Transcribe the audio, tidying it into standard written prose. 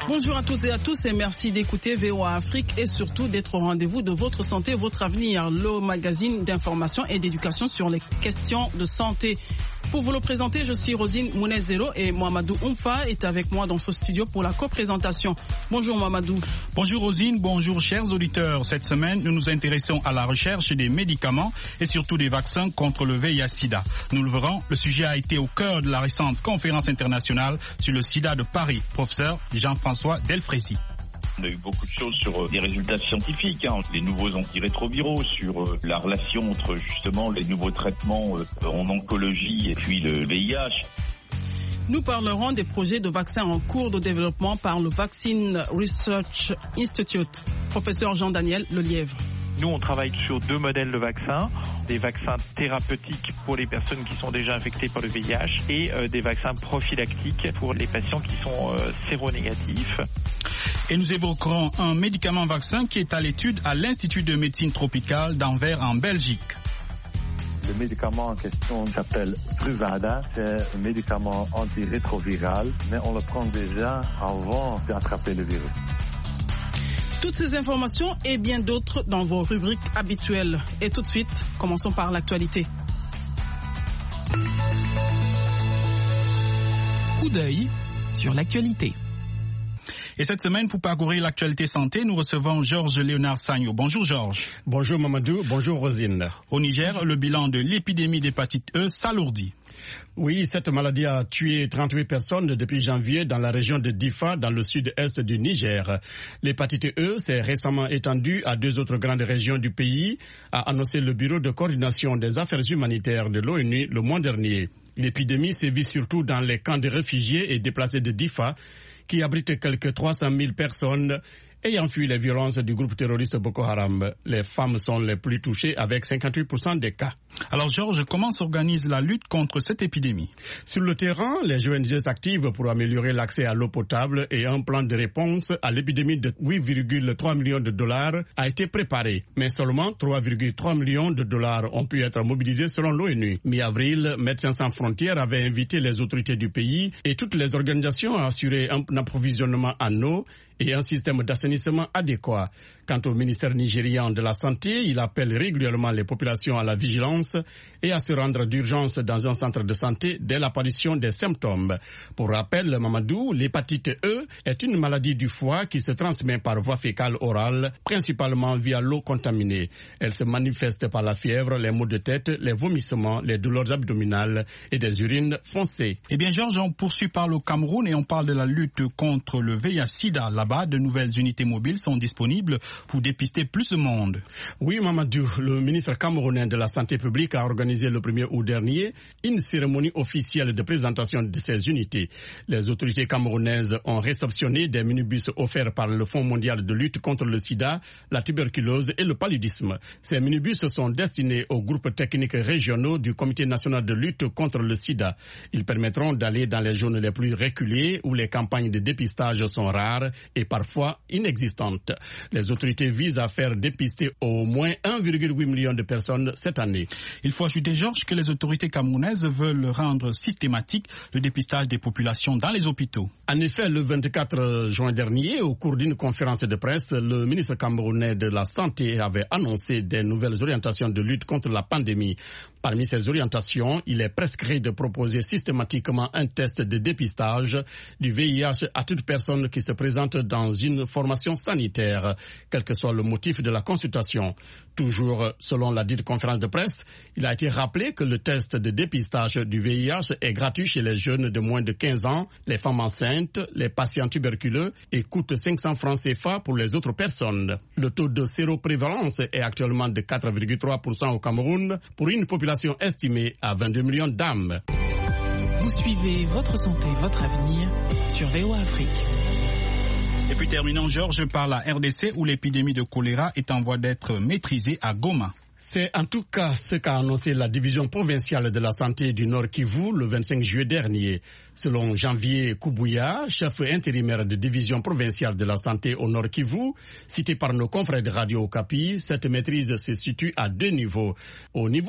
Bonjour à toutes et à tous et merci d'écouter VOA Afrique et surtout d'être au rendez-vous de votre santé, votre avenir, le magazine d'information et d'éducation sur les questions de santé. Pour vous le présenter, je suis Rosine Mounezero et Mohamedou Oumfa est avec moi dans ce studio pour la co-présentation. Bonjour Mohamedou. Bonjour Rosine, bonjour chers auditeurs. Cette semaine, nous nous intéressons à la recherche des médicaments et surtout des vaccins contre le VIH-Sida. Nous le verrons, le sujet a été au cœur de la récente conférence internationale sur le sida de Paris. Professeur Jean-François Delfrécy. On a eu beaucoup de choses sur des résultats scientifiques, les nouveaux antirétroviraux, sur la relation entre justement les nouveaux traitements en oncologie et puis le VIH. Nous parlerons des projets de vaccins en cours de développement par le Vaccine Research Institute. Professeur Jean-Daniel Lelièvre. Nous, on travaille sur 2 modèles de vaccins, des vaccins thérapeutiques pour les personnes qui sont déjà infectées par le VIH et des vaccins prophylactiques pour les patients qui sont séronégatifs. Et nous évoquerons un médicament vaccin qui est à l'étude à l'Institut de médecine tropicale d'Anvers en Belgique. Le médicament en question s'appelle Truvada, c'est un médicament antirétroviral, mais on le prend déjà avant d'attraper le virus. Toutes ces informations et bien d'autres dans vos rubriques habituelles. Et tout de suite, commençons par l'actualité. Coup d'œil sur l'actualité. Et cette semaine, pour parcourir l'actualité santé, nous recevons Georges Léonard Sagno. Bonjour Georges. Bonjour Mamadou, bonjour Rosine. Au Niger, le bilan de l'épidémie d'hépatite E s'alourdit. Oui, cette maladie a tué 38 personnes depuis janvier dans la région de Difa, dans le sud-est du Niger. L'hépatite E s'est récemment étendue à 2 autres grandes régions du pays, a annoncé le Bureau de coordination des affaires humanitaires de l'ONU le mois dernier. L'épidémie sévit surtout dans les camps de réfugiés et déplacés de Difa, qui abrite quelques 300 000 personnes ayant fui les violences du groupe terroriste Boko Haram. Les femmes sont les plus touchées avec 58% des cas. Alors Georges, comment s'organise la lutte contre cette épidémie? Sur le terrain, les ONG s'activent pour améliorer l'accès à l'eau potable et un plan de réponse à l'épidémie de 8,3 millions de dollars a été préparé. Mais seulement 3,3 millions de dollars ont pu être mobilisés selon l'ONU. Mi-avril, Médecins sans frontières avait invité les autorités du pays et toutes les organisations à assurer un approvisionnement en eau et un système d'assainissement adéquat. Quant au ministère nigérian de la Santé, il appelle régulièrement les populations à la vigilance et à se rendre d'urgence dans un centre de santé dès l'apparition des symptômes. Pour rappel, Mamadou, l'hépatite E est une maladie du foie qui se transmet par voie fécale orale, principalement via l'eau contaminée. Elle se manifeste par la fièvre, les maux de tête, les vomissements, les douleurs abdominales et des urines foncées. Eh bien, Georges, on poursuit par le Cameroun et on parle de la lutte contre le VIH-Sida. Là-bas, de nouvelles unités mobiles sont disponibles pour dépister plus de monde. Oui, Mamadou, le ministre camerounais de la Santé publique a organisé le 1er août dernier une cérémonie officielle de présentation de ces unités. Les autorités camerounaises ont réceptionné des minibus offerts par le Fonds mondial de lutte contre le sida, la tuberculose et le paludisme. Ces minibus sont destinés aux groupes techniques régionaux du Comité national de lutte contre le sida. Ils permettront d'aller dans les zones les plus reculées où les campagnes de dépistage sont rares et parfois inexistantes. Les autorités visent à faire dépister au moins 1,8 million de personnes cette année. Il faut ajouter, Georges, que les autorités camerounaises veulent rendre systématique le dépistage des populations dans les hôpitaux. En effet, le 24 juin dernier, au cours d'une conférence de presse, le ministre camerounais de la Santé avait annoncé des nouvelles orientations de lutte contre la pandémie. Parmi ces orientations, il est prescrit de proposer systématiquement un test de dépistage du VIH à toute personne qui se présente dans une formation sanitaire, quel que soit le motif de la consultation. Toujours selon la dite conférence de presse, il a été rappelé que le test de dépistage du VIH est gratuit chez les jeunes de moins de 15 ans, les femmes enceintes, les patients tuberculeux et coûte 500 francs CFA pour les autres personnes. Le taux de séroprévalence est actuellement de 4,3% au Cameroun pour une population estimée à 22 millions d'âmes. Vous suivez votre santé, votre avenir sur VOA Afrique. Et puis terminons, Georges, par la RDC où l'épidémie de choléra est en voie d'être maîtrisée à Goma. C'est en tout cas ce qu'a annoncé la division provinciale de la santé du Nord Kivu le 25 juillet dernier. Selon Janvier Koubouya, chef intérimaire de division provinciale de la santé au Nord Kivu, cité par nos confrères de Radio Okapi, cette maîtrise se situe à 2 niveaux. Au niveau